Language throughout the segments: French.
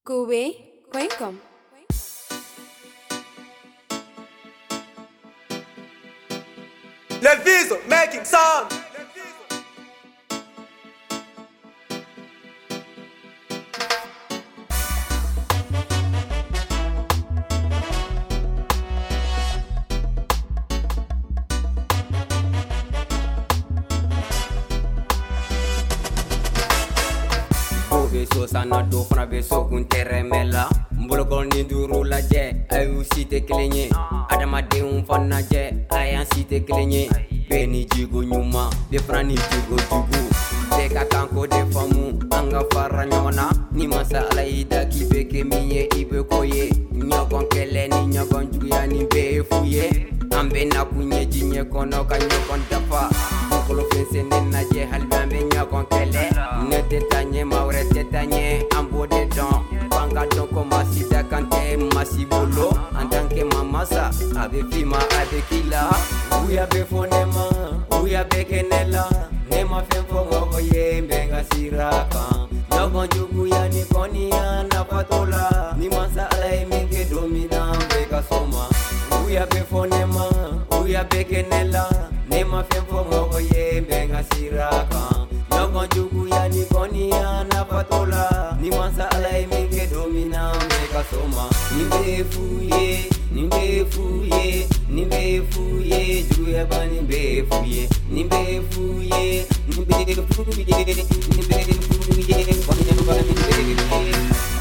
Kobe.com. Leviso making sound. Beso sana do fana beso kun teremela mbolokol ni duru la je ayu cité cligné adama de un fana je ayan cité cligné beni jigo nyuma be frani jigo jugu de kakanko de famu anga fara nyona ni masa alaida kibeke miye ibe koye nyokon kele ni nyokon juya ni be fuye ambe na kunye jinye kono kanyokon dafa kolo fense nena je halbambe nyokon kele nete tanye maure tetanye ambo de don banga don koma sida kante masibolo en tant que mamasa ave fima ave kila uya be fonema uya be kenela nema femfo ngogo yembe ngasiraka nyokon jugu ya ni konia na patola ni masa alai minge domina mbeka soma uya be fonema uya be kenela nema femfo ngogo yembe ngasiraka nyokon jugu ya ni konia na patola ni masa alai minge domina mbeka soma nimbe fuye nimbe fuye nimbe fuye jugu ya bani nimbe fuye nimbe fuye nimbe fuye nimbe fuye konya bani nimbe fuye.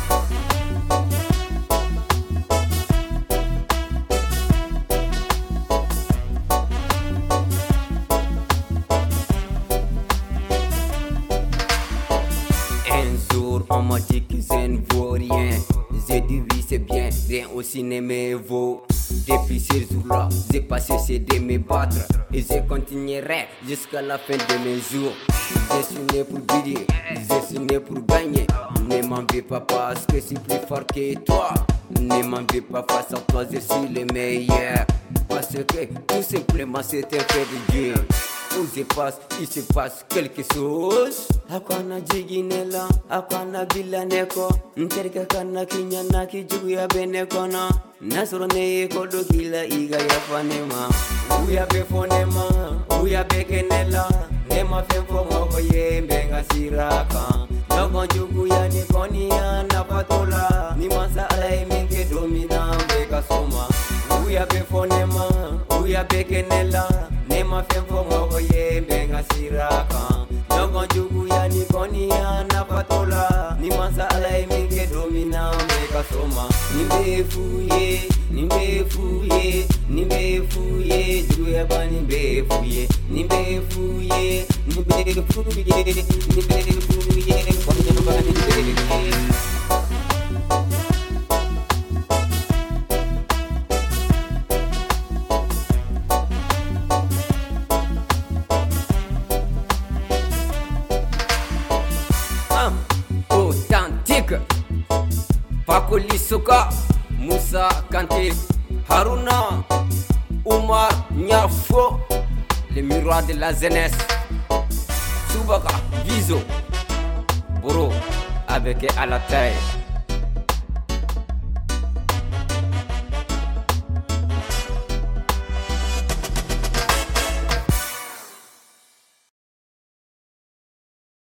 On m'a dit que ça ne vaut rien. J'ai dit oui c'est bien, rien au cinéma vaut. Depuis ces jours-là, j'ai passé c'est de me battre. Et je continuerai jusqu'à la fin de mes jours. Je suis né pour briller, je suis né pour gagner. Ne m'en veux pas parce que je suis plus fort que toi. Ne m'en veux pas face à toi, je suis le meilleur. Parce que tout simplement c'est un fait de Dieu. Où il se passe quelque chose. Akwana jiginela, akwana bilaneko. Nterika kana kinyana kijugu ya benekona. Nasoro ne kodo kila iga ya fanema. Uya be fonema, uya be kenela. Nema femfo ngoko yembe ngasiraka. Nyokon jugu ya nikonia na patola. Ni masa alai minge domina mbeka soma. Uya be fonema, uya be kenela. Nema femfo ngoko yembe ngasiraka. Nyokon jugu ya nikonia na patola. Ni masa alai minge domina mbeka soma. Nimbe fuye, nimbe fuye, nimbe fuye. Jugu ya bani nimbe fuye, nimbe fuye, nimbe fuye, nimbe fuye. Konya bani nimbe fuye. Authentique Fakoli Soka Moussa Kanté Haruna Oumar Nyafo le miroir de la jeunesse Soubaka Vizo Boro avec à la taille.